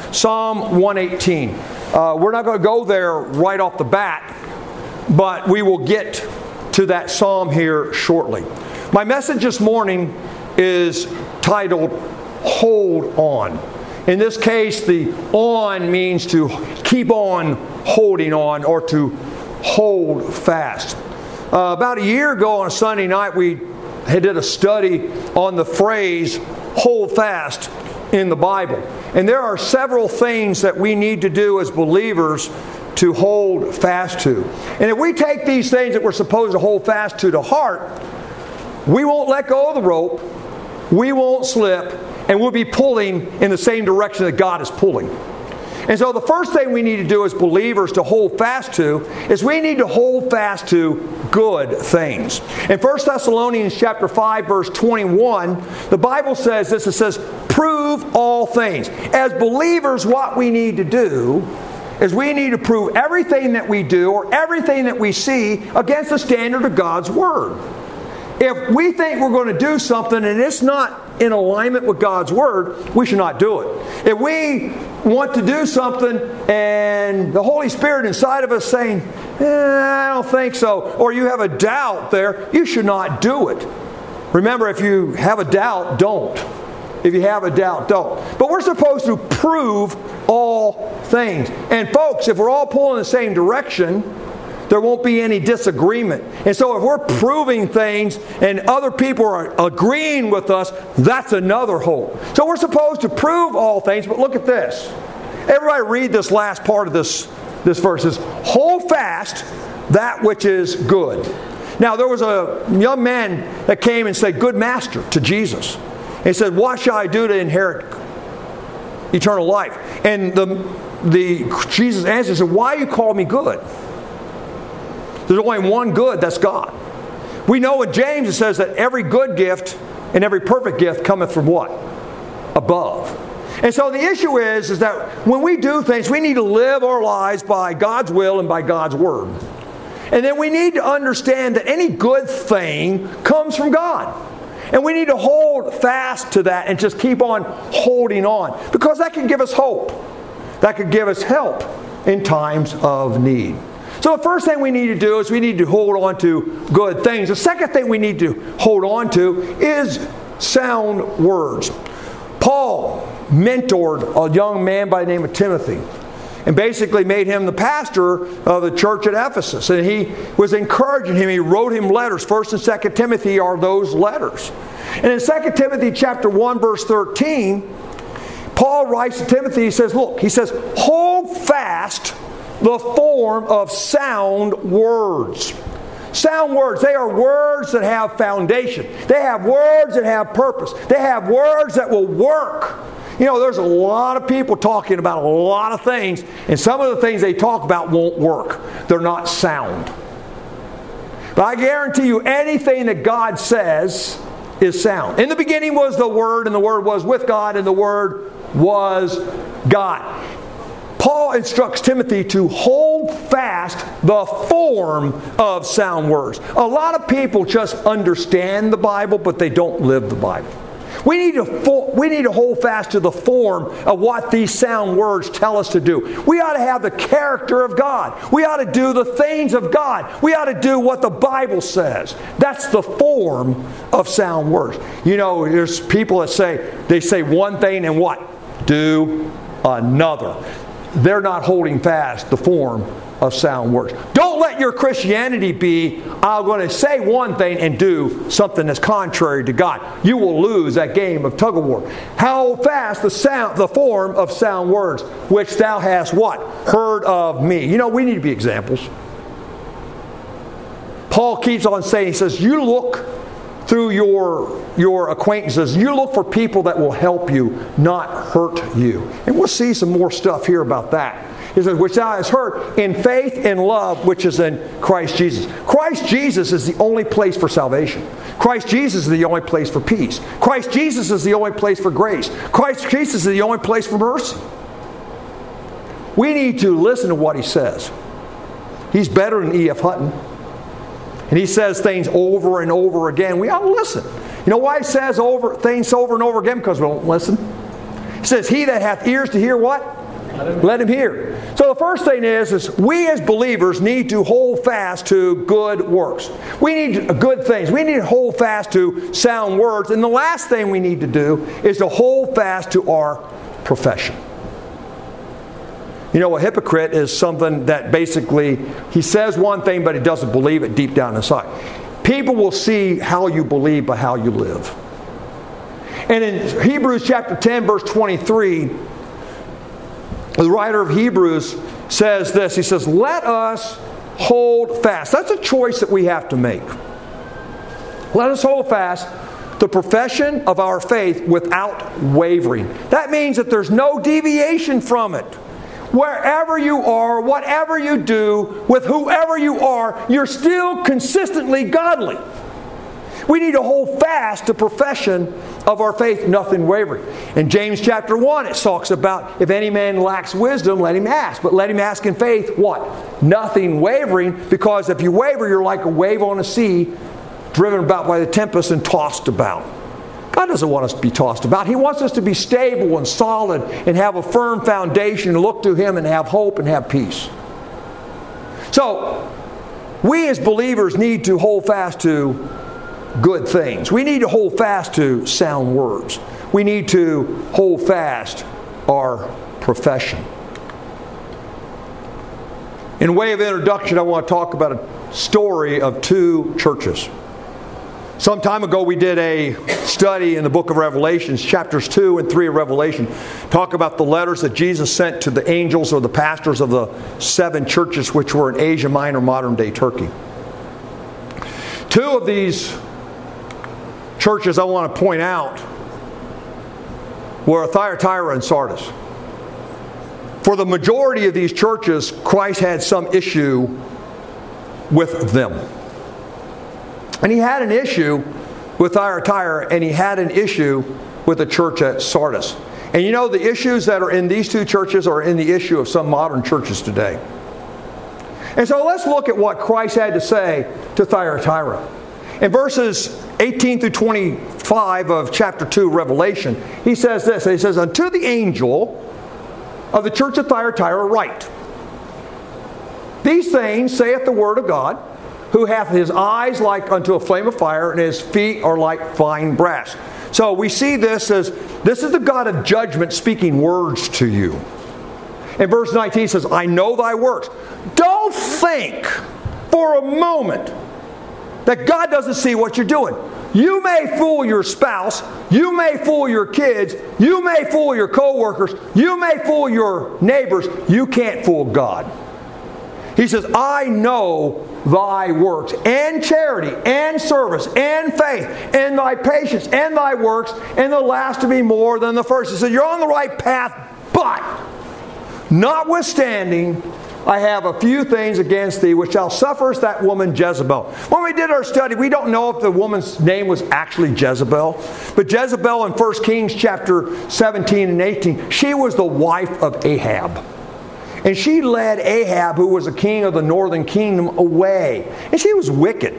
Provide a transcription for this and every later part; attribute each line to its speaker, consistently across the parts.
Speaker 1: Psalm 118. We're not going to go there right off the bat, but we will get to that psalm here shortly. My message this morning is titled, Hold On. In this case, the on means to keep on holding on or to hold fast. About a year ago on a Sunday night, we did a study on the phrase, hold fast, in the Bible. And there are several things that we need to do as believers to hold fast to. And if we take these things that we're supposed to hold fast to heart, we won't let go of the rope, we won't slip, and we'll be pulling in the same direction that God is pulling. And so the first thing we need to do as believers to hold fast to is we need to hold fast to good things. In 1 Thessalonians chapter 5, verse 21, the Bible says this, it says, prove all things. As believers, what we need to do is we need to prove everything that we do or everything that we see against the standard of God's Word. If we think we're going to do something and it's not in alignment with God's Word, we should not do it. If we want to do something and the Holy Spirit inside of us saying, I don't think so, or you have a doubt there, you should not do it. Remember, if you have a doubt, don't. If you have a doubt, don't. But we're supposed to prove all things. And folks, if we're all pulling in the same direction, there won't be any disagreement. And so if we're proving things and other people are agreeing with us, that's another hope. So we're supposed to prove all things, but look at this. Everybody read this last part of this verse. It says, hold fast that which is good. Now there was a young man that came and said, good master, to Jesus. And he said, what shall I do to inherit eternal life? And Jesus answered, said, why you call me good? There's only one good, that's God. We know in James it says that every good gift and every perfect gift cometh from what? Above. And so the issue is that when we do things, we need to live our lives by God's will and by God's Word. And then we need to understand that any good thing comes from God. And we need to hold fast to that and just keep on holding on. Because that can give us hope. That could give us help in times of need. So the first thing we need to do is we need to hold on to good things. The second thing we need to hold on to is sound words. Paul mentored a young man by the name of Timothy and basically made him the pastor of the church at Ephesus. And he was encouraging him. He wrote him letters. 1 and 2 Timothy are those letters. And in 2 Timothy chapter 1 verse 13, Paul writes to Timothy, he says, look, he says, hold fast the form of sound words. Sound words, they are words that have foundation. They have words that have purpose. They have words that will work. You know, there's a lot of people talking about a lot of things, and some of the things they talk about won't work. They're not sound. But I guarantee you, anything that God says is sound. In the beginning was the Word, and the Word was with God, and the Word was God. Paul instructs Timothy to hold fast the form of sound words. A lot of people just understand the Bible, but they don't live the Bible. We need to hold fast to the form of what these sound words tell us to do. We ought to have the character of God. We ought to do the things of God. We ought to do what the Bible says. That's the form of sound words. You know, there's people that say one thing and what? Do another. They're not holding fast the form of sound words. Don't let your Christianity be, I'm going to say one thing and do something that's contrary to God. You will lose that game of tug of war. Hold fast the form of sound words, which thou hast what? Heard of me. You know, we need to be examples. Paul keeps on saying, he says, you look through your acquaintances, you look for people that will help you, not hurt you. And we'll see some more stuff here about that. He says, which thou hast heard in faith and love, which is in Christ Jesus. Christ Jesus is the only place for salvation. Christ Jesus is the only place for peace. Christ Jesus is the only place for grace. Christ Jesus is the only place for mercy. We need to listen to what He says. He's better than E.F. Hutton. And he says things over and over again. We ought to listen. You know why He says things over and over again? Because we don't listen. He says, he that hath ears to hear what? Let him hear. So the first thing is we as believers need to hold fast to good works. We need good things. We need to hold fast to sound words. And the last thing we need to do is to hold fast to our profession. You know, a hypocrite is something that basically, he says one thing, but he doesn't believe it deep down inside. People will see how you believe by how you live. And in Hebrews chapter 10, verse 23, the writer of Hebrews says this. He says, let us hold fast. That's a choice that we have to make. Let us hold fast the profession of our faith without wavering. That means that there's no deviation from it. Wherever you are, whatever you do, with whoever you are, you're still consistently godly. We need to hold fast the profession of our faith, nothing wavering. In James chapter 1, it talks about if any man lacks wisdom, let him ask. But let him ask in faith, what? Nothing wavering, because if you waver, you're like a wave on a sea, driven about by the tempest and tossed about. God doesn't want us to be tossed about. He wants us to be stable and solid and have a firm foundation and look to Him and have hope and have peace. So, we as believers need to hold fast to good things. We need to hold fast to sound words. We need to hold fast our profession. In way of introduction, I want to talk about a story of two churches. Some time ago we did a study in the book of Revelations, chapters 2 and 3 of Revelation. Talk about the letters that Jesus sent to the angels or the pastors of the 7 churches which were in Asia Minor, modern day Turkey. 2 of these churches I want to point out were Thyatira and Sardis. For the majority of these churches, Christ had some issue with them. And He had an issue with Thyatira, and He had an issue with the church at Sardis. And you know, the issues that are in these 2 churches are in the issue of some modern churches today. And so let's look at what Christ had to say to Thyatira. In verses 18 through 25 of chapter 2 Revelation, He says this. He says, unto the angel of the church of Thyatira write, these things saith the word of God, who hath his eyes like unto a flame of fire, and his feet are like fine brass. So we see this as, this is the God of judgment speaking words to you. In verse 19 it says, I know thy works. Don't think for a moment that God doesn't see what you're doing. You may fool your spouse, you may fool your kids, you may fool your co-workers, you may fool your neighbors, you can't fool God. He says, I know thy works, and charity, and service, and faith, and thy patience, and thy works, and the last to be more than the first. He said, you're on the right path, but notwithstanding, I have a few things against thee, which shall sufferest that woman Jezebel. When we did our study, we don't know if the woman's name was actually Jezebel. But Jezebel in 1 Kings chapter 17 and 18, she was the wife of Ahab. And she led Ahab, who was a king of the northern kingdom, away. And she was wicked.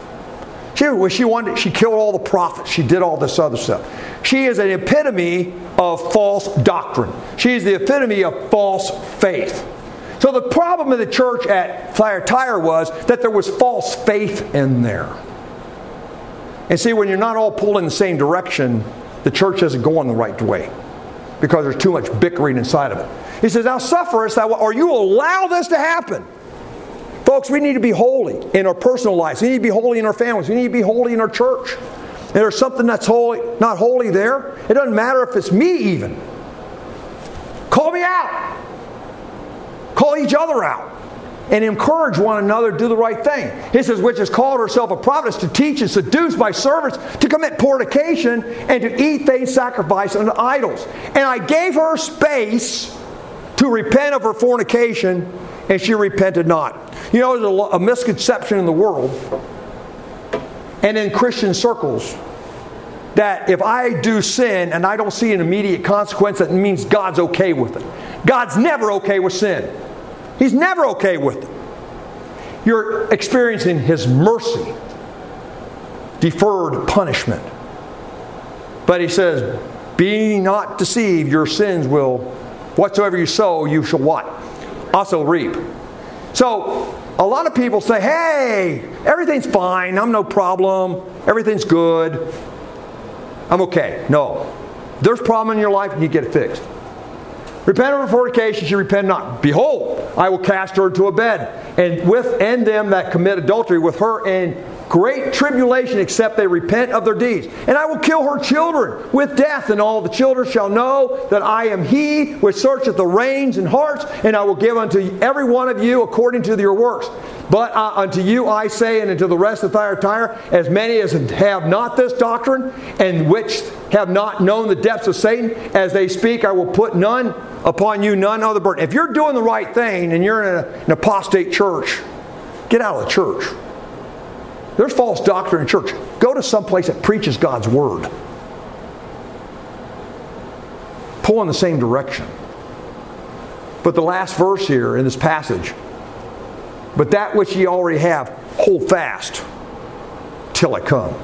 Speaker 1: She killed all the prophets. She did all this other stuff. She is an epitome of false doctrine. She is the epitome of false faith. So the problem of the church at Thyatira was that there was false faith in there. And see, when you're not all pulled in the same direction, the church isn't going the right way, because there's too much bickering inside of it. He says, thou sufferest, or you allow this to happen. Folks, we need to be holy in our personal lives. We need to be holy in our families. We need to be holy in our church. And there's something that's holy, not holy there. It doesn't matter if it's me even. Call me out. Call each other out. And encourage one another to do the right thing. He says, which has called herself a prophetess, to teach and seduce my servants to commit fornication and to eat things sacrificed unto idols. And I gave her space to repent of her fornication, and she repented not. You know, there's a misconception in the world and in Christian circles that if I do sin and I don't see an immediate consequence, that means God's okay with it. God's never okay with sin. He's never okay with it. You're experiencing His mercy, deferred punishment. But He says, be not deceived, your sins will Whatsoever you sow, you shall what? Also reap. So, a lot of people say, hey, everything's fine. I'm no problem. Everything's good. I'm okay. No. If there's a problem in your life, you get it fixed. Repent of her fornication, she repent not. Behold, I will cast her into a bed, and them that commit adultery with her in great tribulation, except they repent of their deeds. And I will kill her children with death, and all the children shall know that I am He which searcheth the reins and hearts, and I will give unto every one of you according to your works. But unto you I say, and unto the rest of Thyatira, as many as have not this doctrine, and which have not known the depths of Satan, as they speak, I will put upon you none other burden. If you're doing the right thing, and you're in an apostate church, get out of the church. There's false doctrine in church. Go to some place that preaches God's Word. Pull in the same direction. But the last verse here in this passage, but that which ye already have, hold fast till I come.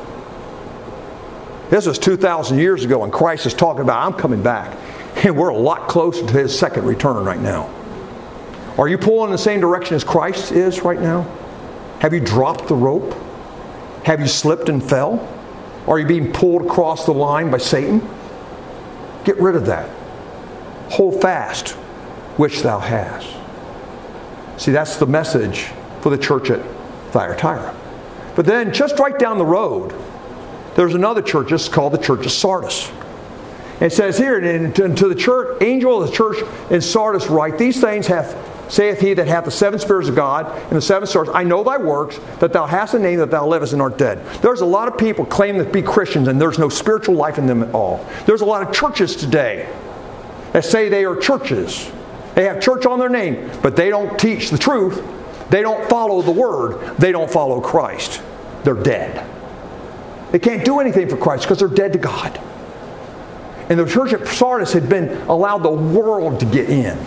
Speaker 1: This was 2,000 years ago, and Christ is talking about, I'm coming back. And we're a lot closer to His second return right now. Are you pulling in the same direction as Christ is right now? Have you dropped the rope? Have you slipped and fell? Are you being pulled across the line by Satan? Get rid of that. Hold fast, which thou hast. See, that's the message for the church at Thyatira. But then, just right down the road, there's another church. It's called the Church of Sardis. It says here, and to the church, angel of the church in Sardis write, these things saith he that hath the seven spirits of God and the seven stars, I know thy works, that thou hast a name, that thou livest and art dead. There's a lot of people claim to be Christians, and there's no spiritual life in them at all. There's a lot of churches today that say they are churches. They have church on their name, but they don't teach the truth. They don't follow the Word. They don't follow Christ. They're dead. They can't do anything for Christ because they're dead to God. And the church at Sardis had been allowed the world to get in.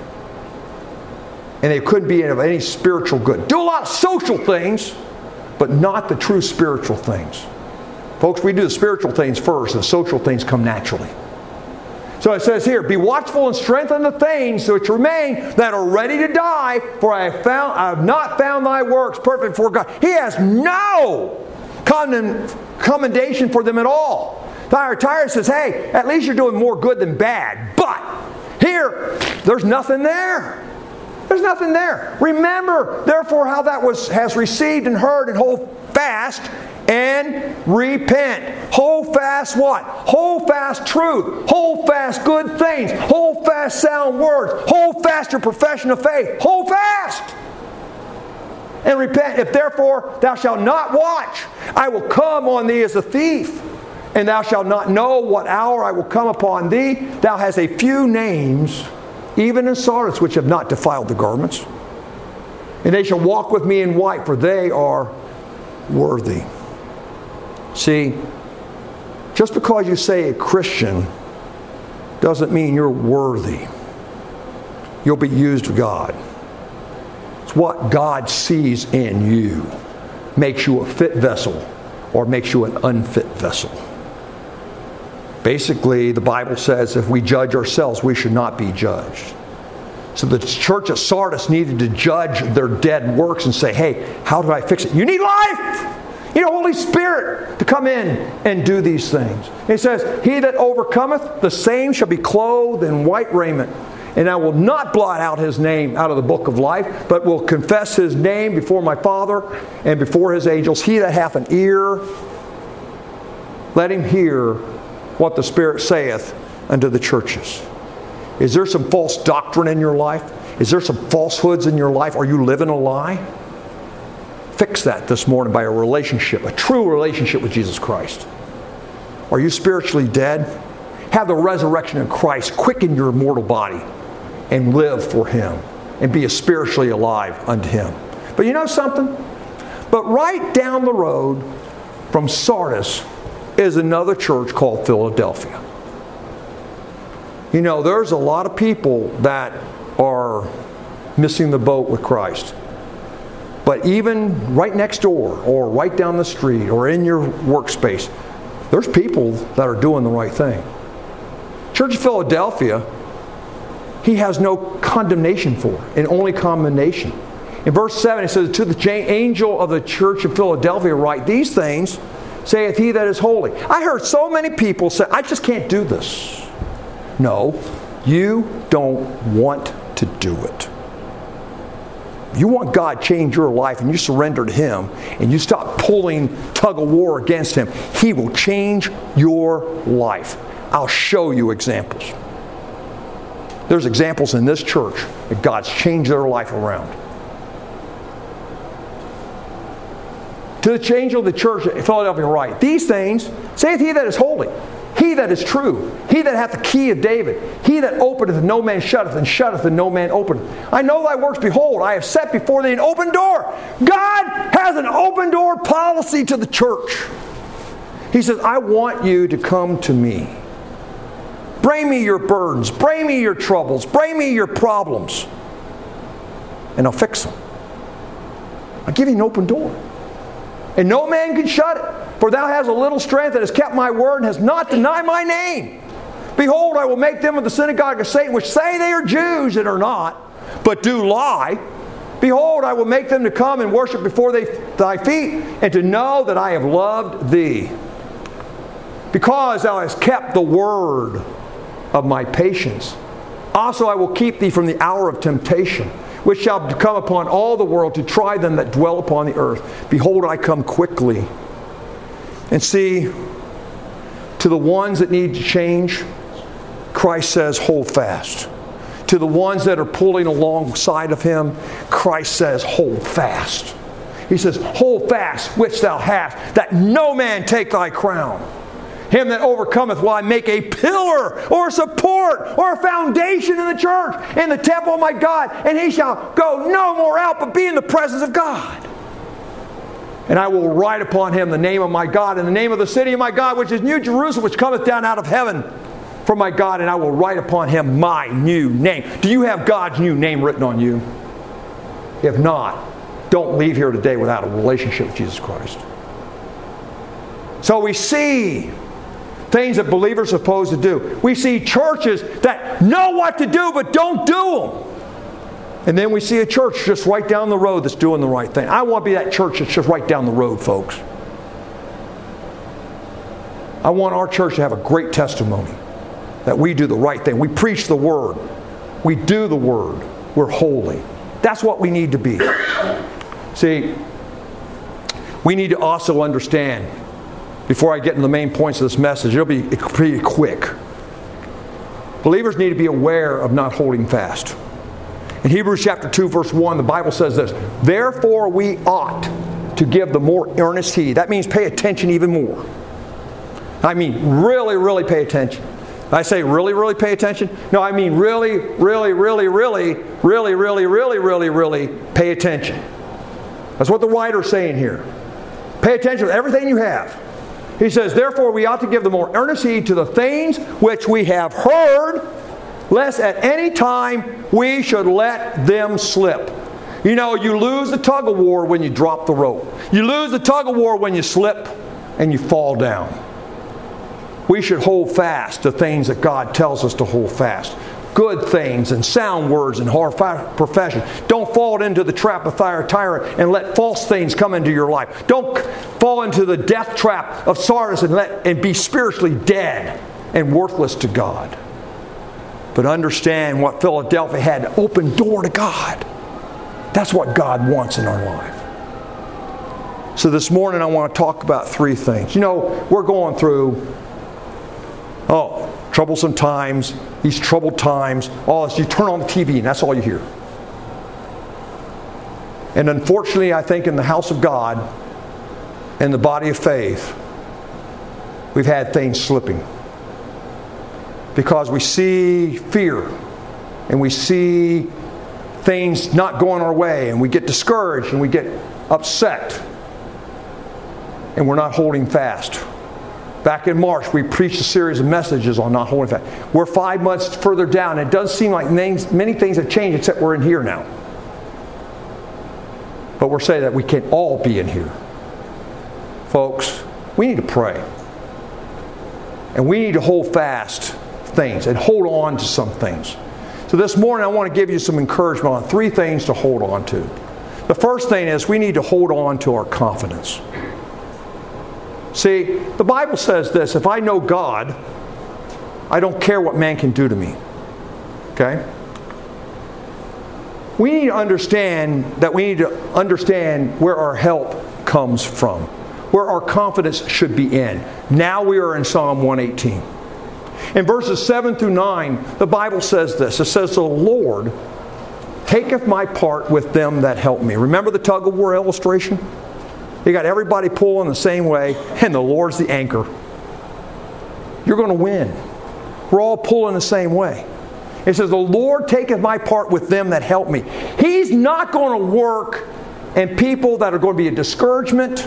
Speaker 1: And they couldn't be of any spiritual good. Do a lot of social things, but not the true spiritual things. Folks, we do the spiritual things first, and the social things come naturally. So it says here, be watchful and strengthen the things which remain that are ready to die, for I have not found thy works perfect before God. He has no commendation for them at all. Thyatira says, hey, at least you're doing more good than bad. But here, there's nothing there. There's nothing there. Remember, therefore, how that has received and heard, and hold fast and repent. Hold fast what? Hold fast truth. Hold fast good things. Hold fast sound words. Hold fast your profession of faith. Hold fast and repent. If therefore thou shalt not watch, I will come on thee as a thief, and thou shalt not know what hour I will come upon thee. Thou hast a few names, even in Sardis, which have not defiled the garments. And they shall walk with me in white, for they are worthy. See, just because you say a Christian doesn't mean you're worthy. You'll be used of God. It's what God sees in you makes you a fit vessel or makes you an unfit vessel. Basically, the Bible says if we judge ourselves, we should not be judged. So the church of Sardis needed to judge their dead works and say, hey, how do I fix it? You need life! You need Holy Spirit to come in and do these things. It says, he that overcometh, the same shall be clothed in white raiment. And I will not blot out his name out of the book of life, but will confess his name before my Father and before his angels. He that hath an ear, let him hear what the Spirit saith unto the churches. Is there some false doctrine in your life? Is there some falsehoods in your life? Are you living a lie? Fix that this morning by a relationship, a true relationship with Jesus Christ. Are you spiritually dead? Have the resurrection of Christ quicken your mortal body and live for Him and be spiritually alive unto Him. But you know something? But right down the road from Sardis is another church called Philadelphia. You know, there's a lot of people that are missing the boat with Christ. But even right next door or right down the street or in your workspace, there's people that are doing the right thing. Church of Philadelphia He has no condemnation for, and only commendation. In verse 7 it says, to the angel of the church of Philadelphia write, these things saith he that is holy. I heard so many people say, I just can't do this. No, you don't want to do it. You want God to change your life and you surrender to Him and you stop pulling tug of war against Him, He will change your life. I'll show you examples. There's examples in this church that God's changed their life around. To the angel of the church at Philadelphia write, these things saith he that is holy, he that is true, he that hath the key of David, he that openeth and no man shutteth, and shutteth and no man openeth. I know thy works, behold, I have set before thee an open door. God has an open door policy to the church. He says, I want you to come to me. Bring me your burdens, bring me your troubles, bring me your problems, and I'll fix them. I'll give you an open door. And no man can shut it. For thou hast a little strength that has kept my word and has not denied my name. Behold, I will make them of the synagogue of Satan, which say they are Jews and are not, but do lie. Behold, I will make them to come and worship before thy feet, and to know that I have loved thee. Because thou hast kept the word of my patience. Also I will keep thee from the hour of temptation, which shall come upon all the world to try them that dwell upon the earth. Behold, I come quickly. And see, to the ones that need to change, Christ says, hold fast. To the ones that are pulling alongside of Him, Christ says, hold fast. He says, hold fast which thou hast, that no man take thy crown. Him that overcometh will I make a pillar or a support or a foundation in the church, in the temple of my God, and he shall go no more out, but be in the presence of God. And I will write upon him the name of my God and the name of the city of my God, which is New Jerusalem, which cometh down out of heaven from my God, and I will write upon him my new name. Do you have God's new name written on you? If not, don't leave here today without a relationship with Jesus Christ. So we see things that believers are supposed to do. We see churches that know what to do but don't do them. And then we see a church just right down the road that's doing the right thing. I want to be that church that's just right down the road, folks. I want our church to have a great testimony that we do the right thing. We preach the Word. We do the Word. We're holy. That's what we need to be. See, we need to also understand, before I get into the main points of this message, it'll be pretty quick. Believers need to be aware of not holding fast. In Hebrews chapter 2, verse 1, the Bible says this, therefore we ought to give the more earnest heed. That means pay attention even more. I mean really, really pay attention. I say really, really pay attention? No, I mean really, really, really, really, really, really, really, really, really pay attention. That's what the writer's saying here. Pay attention to everything you have. He says, therefore we ought to give the more earnest heed to the things which we have heard, lest at any time we should let them slip. You know, you lose the tug of war when you drop the rope. You lose the tug of war when you slip and you fall down. We should hold fast to things that God tells us to hold fast. Good things and sound words and our profession. Don't fall into the trap of Thyatira and let false things come into your life. Don't fall into the death trap of Sardis and be spiritually dead and worthless to God. But understand what Philadelphia had, an open door to God. That's what God wants in our life. So this morning I want to talk about three things. You know, we're going through troublesome times, these troubled times, all this. You turn on the TV and that's all you hear. And unfortunately, I think in the house of God, in the body of faith, we've had things slipping. Because we see fear and we see things not going our way and we get discouraged and we get upset and we're not holding fast. Back in March, we preached a series of messages on not holding fast. We're 5 months further down, and it doesn't seem like many things have changed except we're in here now. But we're saying that we can all be in here. Folks, we need to pray. And we need to hold fast things and hold on to some things. So this morning I want to give you some encouragement on 3 things to hold on to. The first thing is we need to hold on to our confidence. See, the Bible says this, if I know God, I don't care what man can do to me. Okay? We need to understand where our help comes from, where our confidence should be in. Now we are in Psalm 118. In verses 7 through 9, the Bible says this. It says, the Lord taketh my part with them that help me. Remember the tug-of-war illustration? You got everybody pulling the same way, and the Lord's the anchor. You're going to win. We're all pulling the same way. It says, the Lord taketh my part with them that help me. He's not going to work in people that are going to be a discouragement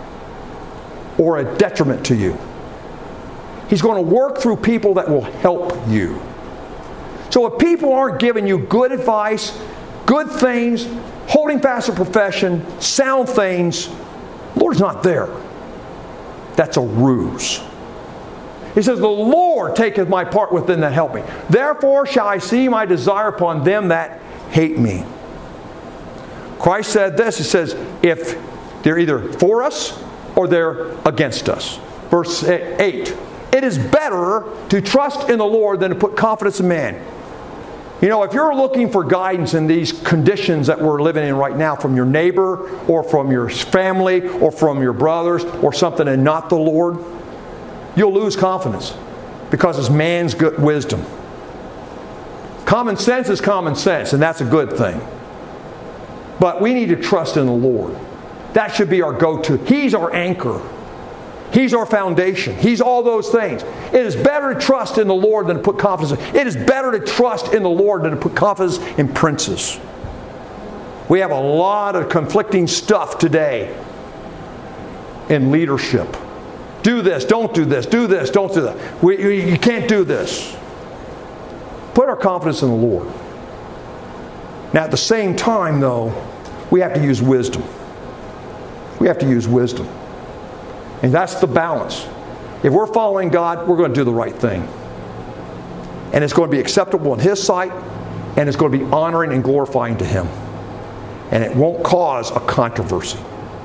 Speaker 1: or a detriment to you. He's going to work through people that will help you. So if people aren't giving you good advice, good things, holding fast to profession, sound things, the Lord's not there. That's a ruse. He says, the Lord taketh my part with them that help me. Therefore shall I see my desire upon them that hate me. Christ said this. He says, if they're either for us or they're against us. Verse 8. It is better to trust in the Lord than to put confidence in man. You know, if you're looking for guidance in these conditions that we're living in right now from your neighbor or from your family or from your brothers or something and not the Lord, you'll lose confidence because it's man's good wisdom. Common sense is common sense, and that's a good thing. But we need to trust in the Lord. That should be our go-to. He's our anchor. He's our foundation. He's all those things. It is better to trust in the Lord than to put confidence in. It is better to trust in the Lord than to put confidence in princes. We have a lot of conflicting stuff today in leadership. Do this, don't do this, do this, don't do that. You can't do this. Put our confidence in the Lord. Now at the same time though, we have to use wisdom. We have to use wisdom. And that's the balance. If we're following God, we're going to do the right thing. And it's going to be acceptable in His sight, and it's going to be honoring and glorifying to Him. And it won't cause a controversy.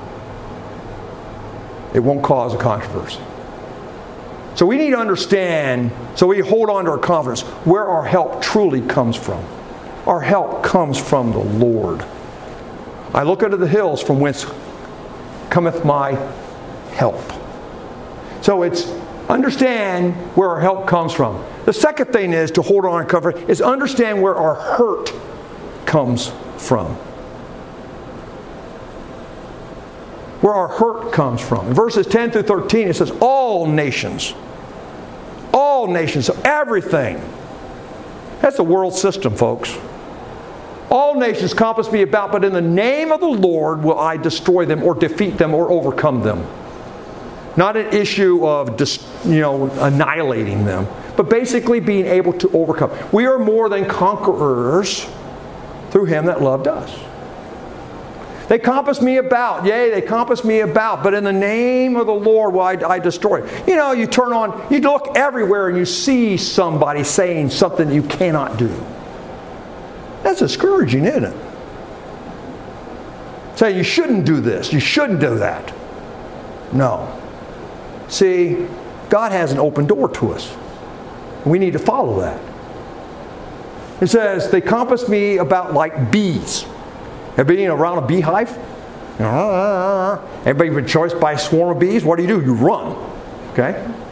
Speaker 1: It won't cause a controversy. So we need to understand, so we hold on to our confidence, where our help truly comes from. Our help comes from the Lord. I look unto the hills from whence cometh my help. So it's understand where our help comes from. The second thing is to hold on and cover is understand where our hurt comes from. Where our hurt comes from. In verses 10 through 13 it says all nations, so everything. That's the world system, folks. All nations compass me about, but in the name of the Lord will I destroy them or defeat them or overcome them. Not an issue of annihilating them, but basically being able to overcome. We are more than conquerors through Him that loved us. They compass me about, yea, they compass me about, but in the name of the Lord will I destroy. You know, you turn on, you look everywhere and you see somebody saying something you cannot do. That's discouraging, isn't it? Say, you shouldn't do this, you shouldn't do that. No. See, God has an open door to us. We need to follow that. It says, they compass me about like bees. Everybody been around a beehive? Everybody been chased by a swarm of bees? What do? You run. Okay?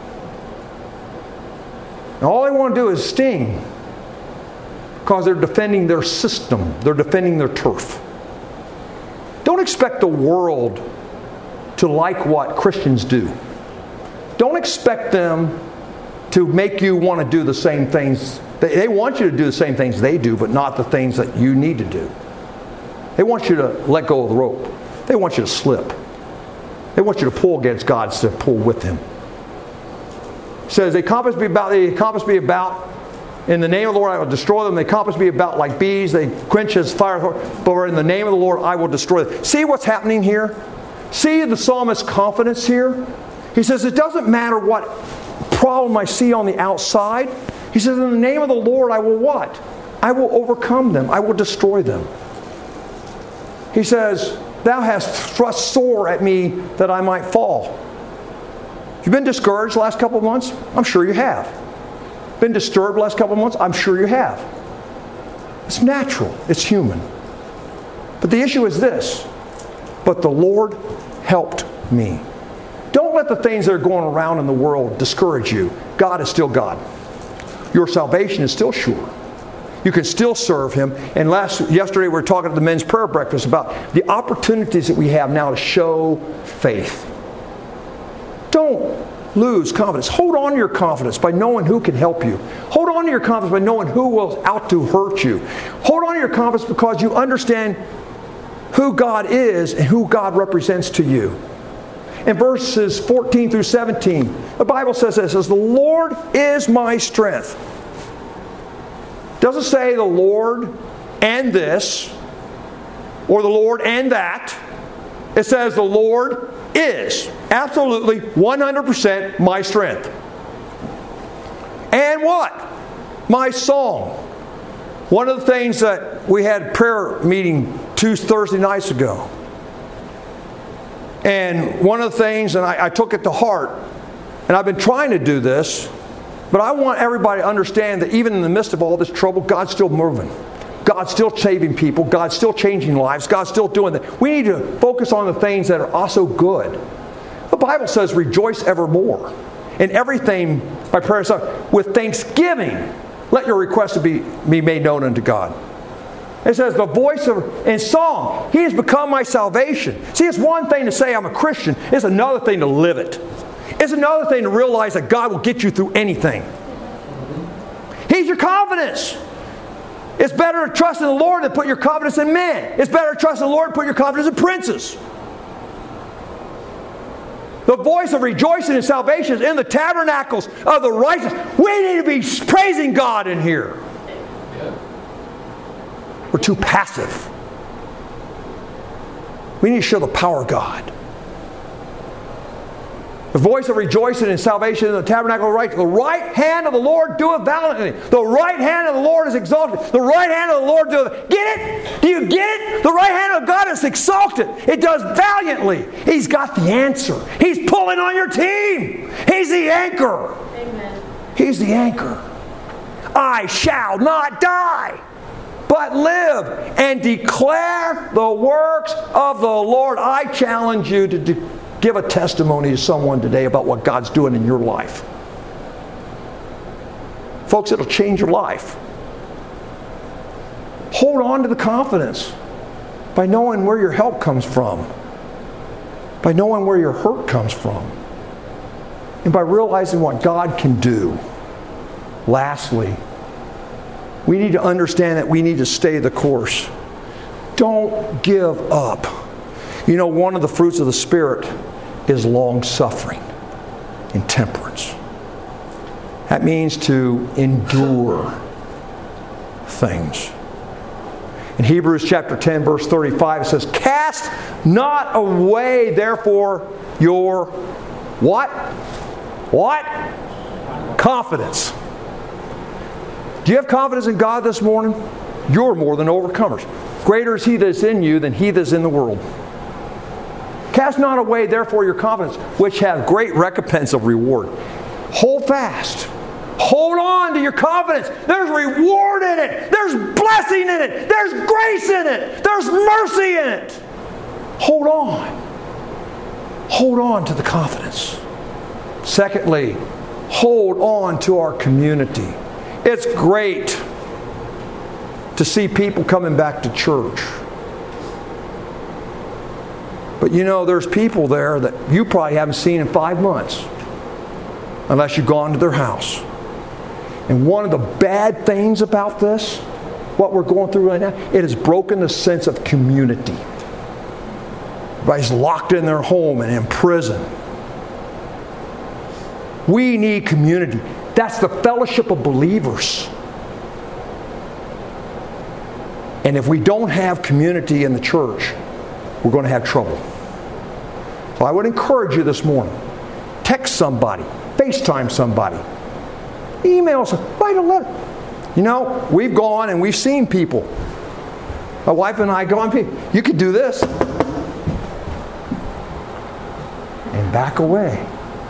Speaker 1: And all they want to do is sting. Because they're defending their system. They're defending their turf. Don't expect the world to like what Christians do. Don't expect them to make you want to do the same things. They want you to do the same things they do, but not the things that you need to do. They want you to let go of the rope. They want you to slip. They want you to pull against God instead of pull with Him. It says, they compass me about, in the name of the Lord I will destroy them. They compass me about like bees. They quench as fire. But in the name of the Lord I will destroy them. See what's happening here? See the psalmist's confidence here? He says, it doesn't matter what problem I see on the outside. He says, in the name of the Lord I will what? I will overcome them. I will destroy them. He says, thou hast thrust sore at me that I might fall. You've been discouraged the last couple of months? I'm sure you have. Been disturbed the last couple of months? I'm sure you have. It's natural. It's human. But the issue is this. But the Lord helped me. Don't let the things that are going around in the world discourage you. God is still God. Your salvation is still sure. You can still serve Him. And yesterday we were talking at the men's prayer breakfast about the opportunities that we have now to show faith. Don't lose confidence. Hold on to your confidence by knowing who can help you. Hold on to your confidence by knowing who will out to hurt you. Hold on to your confidence because you understand who God is and who God represents to you. In verses 14 through 17, the Bible says this, the Lord is my strength. It doesn't say the Lord and this, or the Lord and that. It says the Lord is absolutely 100% my strength. And what? My song. One of the things that we had prayer meeting 2 Thursday nights ago. And one of the things, and I took it to heart, and I've been trying to do this, but I want everybody to understand that even in the midst of all this trouble, God's still moving. God's still saving people. God's still changing lives. God's still doing that. We need to focus on the things that are also good. The Bible says, rejoice evermore. In everything by prayer and song, with thanksgiving, let your requests be made known unto God. It says, the voice of in song, He has become my salvation. See, it's one thing to say I'm a Christian. It's another thing to live it. It's another thing to realize that God will get you through anything. He's your confidence. It's better to trust in the Lord than put your confidence in men. It's better to trust in the Lord than put your confidence in princes. The voice of rejoicing and salvation is in the tabernacles of the righteous. We need to be praising God in here. We're too passive. We need to show the power of God. The voice of rejoicing and salvation in the tabernacle of the righteous. The right hand of the Lord doeth valiantly. The right hand of the Lord is exalted. The right hand of the Lord doeth. Get it? Do you get it? The right hand of God is exalted. It does valiantly. He's got the answer. He's pulling on your team. He's the anchor. Amen. He's the anchor. I shall not die, but live and declare the works of the Lord. I challenge you to give a testimony to someone today about what God's doing in your life. Folks, it'll change your life. Hold on to the confidence by knowing where your help comes from, by knowing where your hurt comes from, and by realizing what God can do. Lastly, we need to understand that we need to stay the course. Don't give up. You know, one of the fruits of the Spirit is long-suffering and temperance. That means to endure things. In Hebrews chapter 10, verse 35, it says, cast not away, therefore, your what? What? Confidence. Do you have confidence in God this morning? You're more than overcomers. Greater is He that is in you than he that is in the world. Cast not away, therefore, your confidence, which hath great recompense of reward. Hold fast. Hold on to your confidence. There's reward in it. There's blessing in it. There's grace in it. There's mercy in it. Hold on. Hold on to the confidence. Secondly, hold on to our community. It's great to see people coming back to church. But you know, there's people there that you probably haven't seen in 5 months unless you've gone to their house. And one of the bad things about this, what we're going through right now, it has broken the sense of community. Everybody's locked in their home and in prison. We need community. That's the fellowship of believers. And if we don't have community in the church, we're going to have trouble. So I would encourage you this morning, text somebody, FaceTime somebody, email somebody, write a letter. You know, we've gone and we've seen people. My wife and I go on, you could do this. And back away.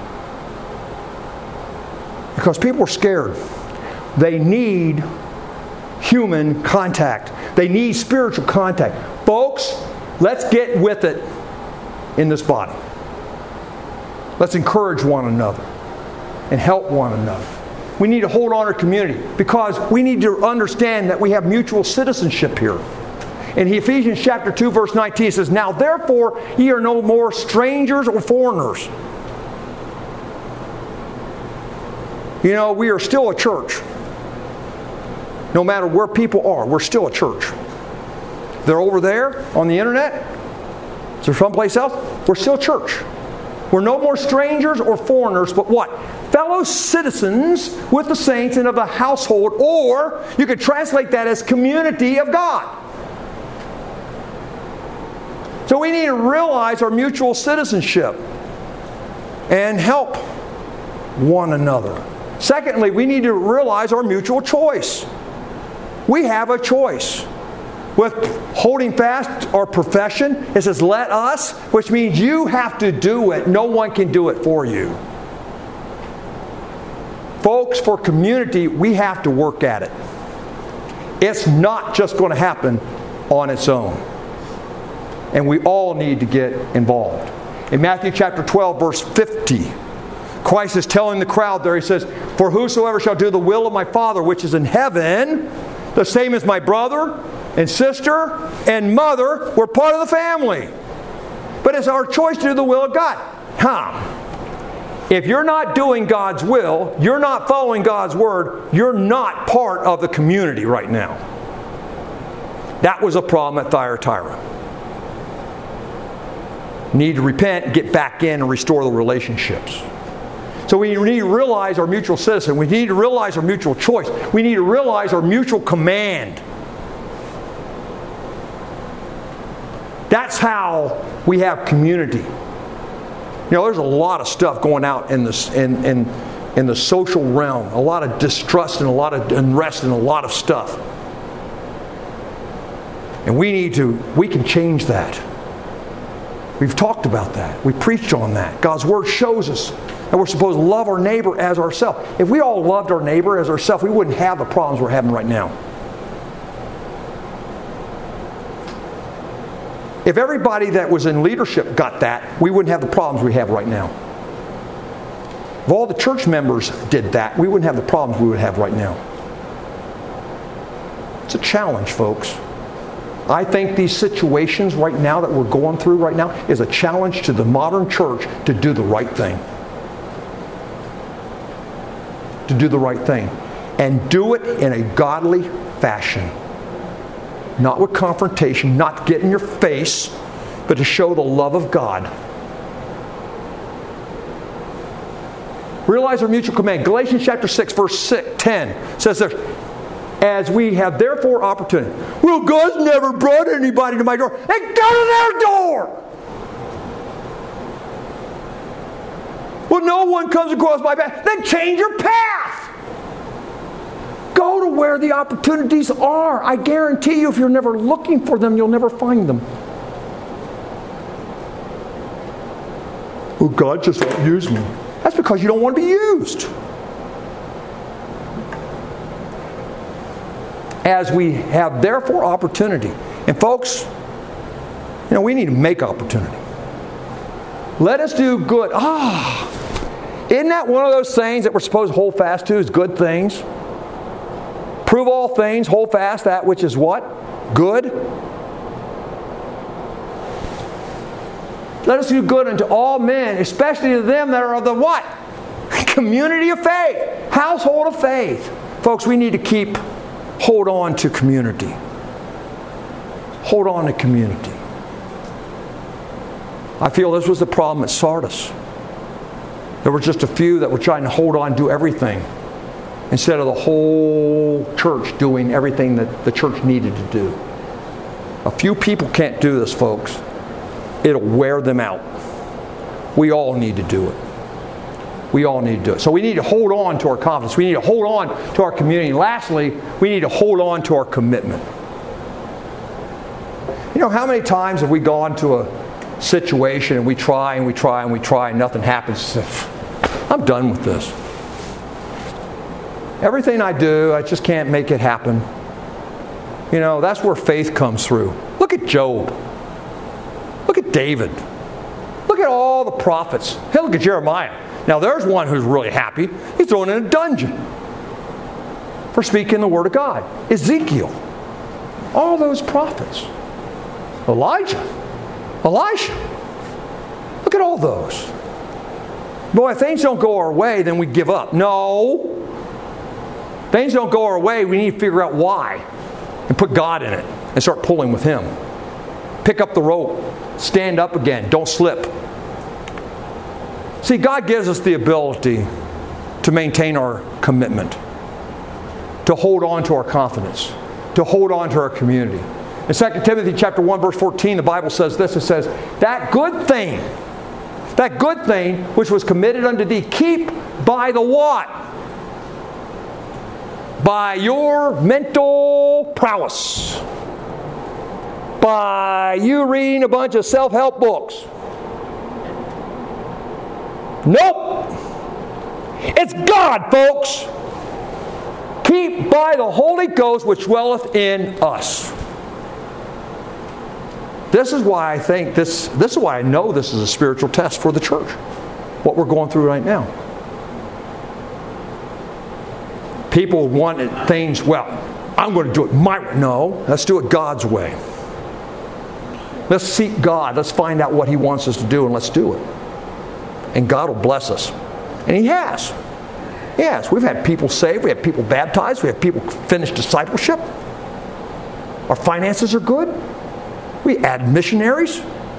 Speaker 1: Because people are scared. They need human contact. They need spiritual contact. Folks, let's get with it in this body. Let's encourage one another and help one another. We need to hold on our community because we need to understand that we have mutual citizenship here. In Ephesians chapter 2, verse 19, it says, "Now therefore ye are no more strangers or foreigners." You know, we are still a church. No matter where people are, we're still a church. They're over there on the internet. Is there someplace else? We're still a church. We're no more strangers or foreigners, but what? Fellow citizens with the saints and of the household, or you could translate that as community of God. So we need to realize our mutual citizenship and help one another. Secondly, we need to realize our mutual choice. We have a choice. With holding fast our profession, it says, "Let us," which means you have to do it. No one can do it for you. Folks, for community, we have to work at it. It's not just going to happen on its own. And we all need to get involved. In Matthew chapter 12, verse 50, Christ is telling the crowd there, He says, "For whosoever shall do the will of my Father which is in heaven, the same as my brother and sister and mother, we're part of the family." But it's our choice to do the will of God. If you're not doing God's will, you're not following God's word, you're not part of the community right now. That was a problem at Thyatira. Need to repent, get back in, and restore the relationships. So we need to realize our mutual citizen. We need to realize our mutual choice. We need to realize our mutual command. That's how we have community. You know, there's a lot of stuff going out in the social realm. A lot of distrust and a lot of unrest and a lot of stuff. And we can change that. We've talked about that. We preached on that. God's Word shows us that we're supposed to love our neighbor as ourselves. If we all loved our neighbor as ourselves, we wouldn't have the problems we're having right now. If everybody that was in leadership got that, we wouldn't have the problems we have right now. If all the church members did that, we wouldn't have the problems we would have right now. It's a challenge, folks. I think these situations right now that we're going through right now is a challenge to the modern church to do the right thing. To do the right thing. And do it in a godly fashion. Not with confrontation, not to get in your face, but to show the love of God. Realize our mutual command. Galatians chapter 6, verse 10 says this, "As we have therefore opportunity." Well, God's never brought anybody to my door. Then go to their door! Well, no one comes across my path. Then change your path! Go to where the opportunities are. I guarantee you, if you're never looking for them, you'll never find them. Well, God just won't use me. That's because you don't want to be used. As we have therefore opportunity. And folks, you know, we need to make opportunity. Let us do good. Isn't that one of those things that we're supposed to hold fast to, is good things? Prove all things, hold fast that which is what? Good. Let us do good unto all men, especially to them that are of the what? Community of faith. Household of faith. Folks, we need to hold on to community. Hold on to community. I feel this was the problem at Sardis. There were just a few that were trying to hold on, do everything, instead of the whole church doing everything that the church needed to do. A few people can't do this, folks. It'll wear them out. We all need to do it. we all need to do it. So we need to hold on to our confidence. We need to hold on to our community. And lastly, we need to hold on to our commitment. You know, how many times have we gone to a situation and we try and we try and we try and nothing happens? I'm done with this. Everything I do, I just can't make it happen. You know, that's where faith comes through. Look at Job. Look at David. Look at all the prophets. Hey, look at Jeremiah. Now there's one who's really happy. He's thrown in a dungeon for speaking the Word of God. Ezekiel. All those prophets. Elijah. Elisha. Look at all those. Boy, if things don't go our way, then we give up. No. Things don't go our way, we need to figure out why. And put God in it. And start pulling with Him. Pick up the rope. Stand up again. Don't slip. See, God gives us the ability to maintain our commitment. To hold on to our confidence. To hold on to our community. In 2 Timothy chapter 1, verse 14, the Bible says this. It says, that good thing which was committed unto thee, keep by the what? By your mental prowess. By you reading a bunch of self-help books. Nope. It's God, folks. Keep by the Holy Ghost which dwelleth in us. This is why I think this is why I know this is a spiritual test for the church. What we're going through right now. People want things, well, I'm going to do it my way. No, let's do it God's way. Let's seek God. Let's find out what He wants us to do and let's do it. And God will bless us. And He has. Yes, we've had people saved. We have people baptized. We have people finish discipleship. Our finances are good. We add missionaries.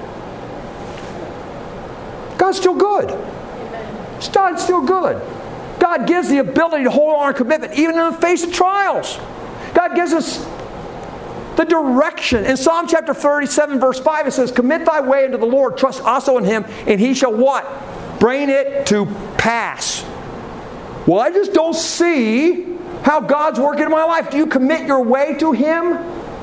Speaker 1: God's still good. God's still good. God gives the ability to hold on our commitment even in the face of trials. God gives us the direction. In Psalm chapter 37, verse 5, it says, commit thy way unto the Lord, trust also in Him, and He shall what? Bring it to pass. Well, I just don't see how God's working in my life. Do you commit your way to Him?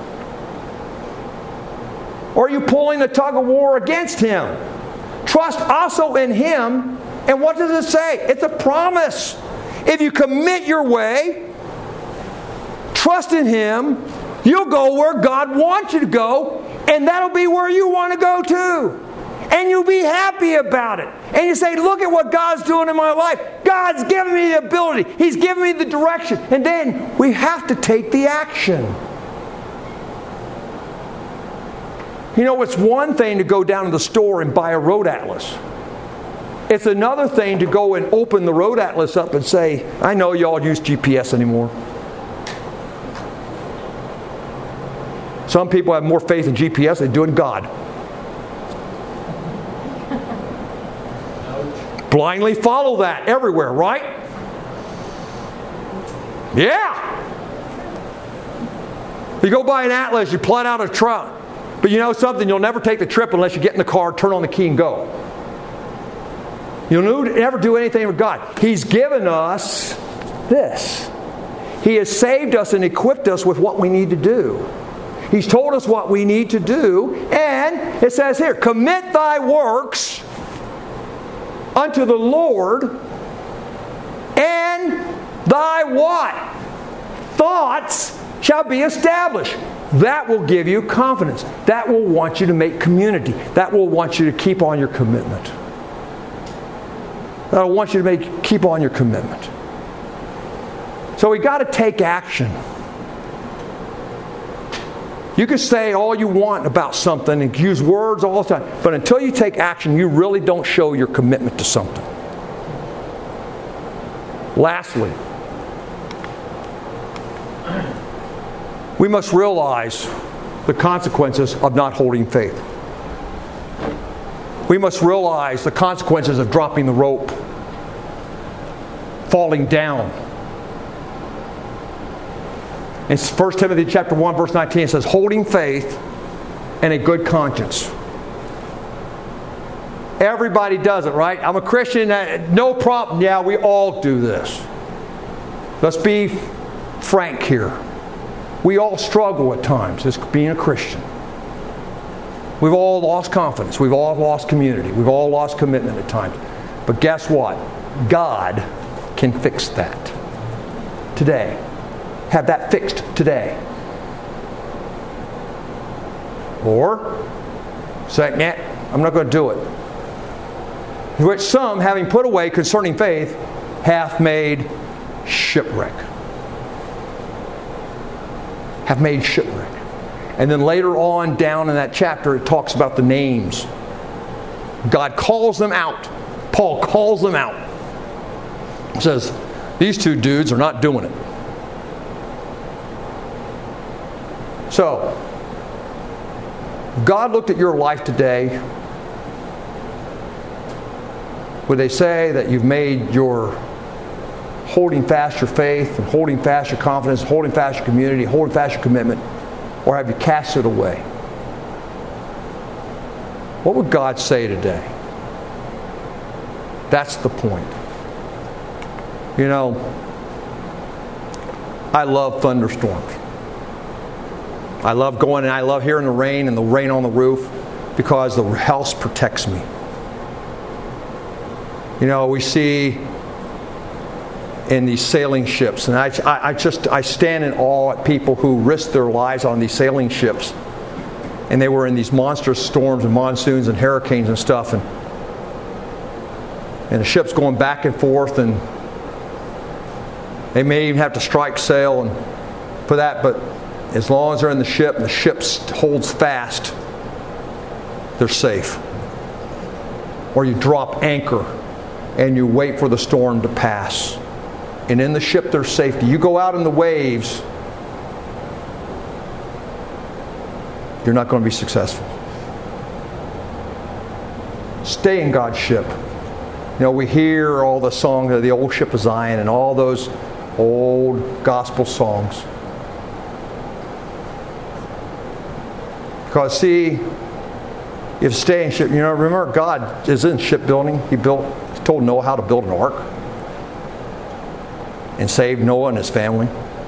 Speaker 1: Or are you pulling the tug of war against Him? Trust also in Him. And what does it say? It's a promise. If you commit your way, trust in Him, you'll go where God wants you to go, and that'll be where you want to go too. And you'll be happy about it. And you say, look at what God's doing in my life. God's given me the ability. He's given me the direction. And then we have to take the action. You know, it's one thing to go down to the store and buy a road atlas. It's another thing to go and open the road atlas up and say, I know y'all use GPS anymore. Some people have more faith in GPS than they do in God. Blindly follow that everywhere, right? Yeah. You go buy an atlas, you plot out a truck. But you know something? You'll never take the trip unless you get in the car, turn on the key, and go. You'll never do anything with God. He's given us this. He has saved us and equipped us with what we need to do. He's told us what we need to do. And it says here, commit thy works unto the Lord, and thy what? Thoughts shall be established. That will give you confidence. That will want you to make community. That will want you to keep on your commitment. That will want you to keep on your commitment. So we got to take action. You can say all you want about something and use words all the time, but until you take action, you really don't show your commitment to something. Lastly, we must realize the consequences of not holding faith. We must realize the consequences of dropping the rope, falling down. In 1 Timothy chapter 1, verse 19, it says, holding faith and a good conscience. Everybody does it, right? I'm a Christian, no problem. Yeah, we all do this. Let's be frank here. We all struggle at times as being a Christian. We've all lost confidence. We've all lost community. We've all lost commitment at times. But guess what? God can fix that today. Have that fixed today. Or say, nah, I'm not going to do it. Which some, having put away concerning faith, hath made shipwreck. Have made shipwreck. And then later on down in that chapter it talks about the names. God calls them out. Paul calls them out. He says, these two dudes are not doing it. So, God looked at your life today. Would they say that you've made your holding fast your faith and holding fast your confidence, holding fast your community, holding fast your commitment, or have you cast it away? What would God say today? That's the point. You know, I love thunderstorms. I love going and I love hearing the rain and the rain on the roof because the house protects me. You know, we see in these sailing ships, and I stand in awe at people who risk their lives on these sailing ships. And they were in these monstrous storms and monsoons and hurricanes and stuff, and the ship's going back and forth, and they may even have to strike sail and for that, but as long as they're in the ship and the ship holds fast, they're safe. Or you drop anchor and you wait for the storm to pass. And in the ship there's safety. You go out in the waves, you're not going to be successful. Stay in God's ship. You know, we hear all the songs of the old ship of Zion and all those old gospel songs. Because see, if you stay in ship, you know, remember God is in shipbuilding. He told Noah how to build an ark and saved Noah and his family.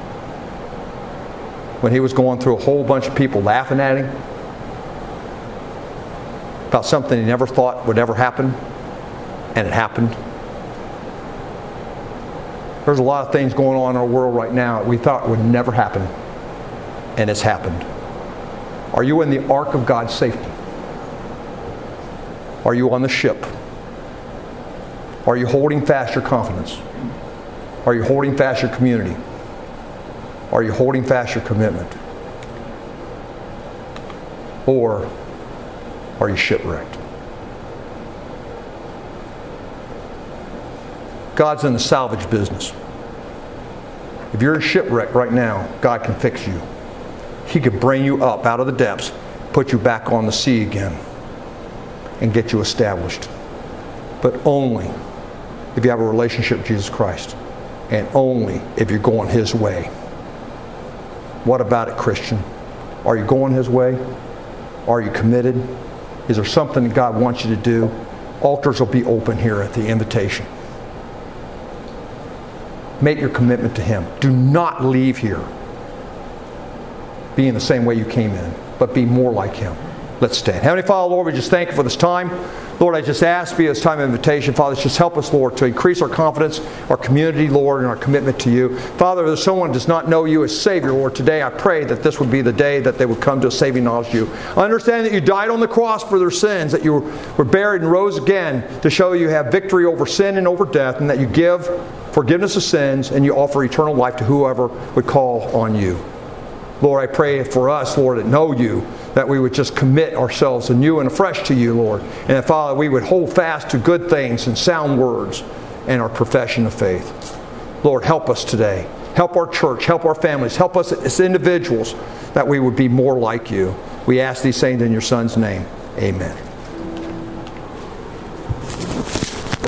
Speaker 1: When he was going through a whole bunch of people laughing at him about something he never thought would ever happen, and it happened. There's a lot of things going on in our world right now that we thought would never happen, and it's happened. Are you in the ark of God's safety? Are you on the ship? Are you holding fast your confidence? Are you holding fast your community? Are you holding fast your commitment? Or are you shipwrecked? God's in the salvage business. If you're in shipwreck right now, God can fix you. He could bring you up out of the depths, put you back on the sea again, and get you established. But only if you have a relationship with Jesus Christ. And only if you're going His way. What about it, Christian? Are you going His way? Are you committed? Is there something that God wants you to do? Altars will be open here at the invitation. Make your commitment to Him. Do not leave here being the same way you came in, but be more like Him. Let's stand. Heavenly Father, Lord, we just thank you for this time. Lord, I just ask you this time of invitation, Father, just help us, Lord, to increase our confidence, our community, Lord, and our commitment to you. Father, if there's someone who does not know you as Savior, Lord, today I pray that this would be the day that they would come to a saving knowledge of you. I understand that you died on the cross for their sins, that you were buried and rose again to show you have victory over sin and over death, and that you give forgiveness of sins and you offer eternal life to whoever would call on you. Lord, I pray for us, Lord, that know you, that we would just commit ourselves anew and afresh to you, Lord. And that, Father, we would hold fast to good things and sound words and our profession of faith. Lord, help us today. Help our church. Help our families. Help us as individuals that we would be more like you. We ask these things in your Son's name. Amen.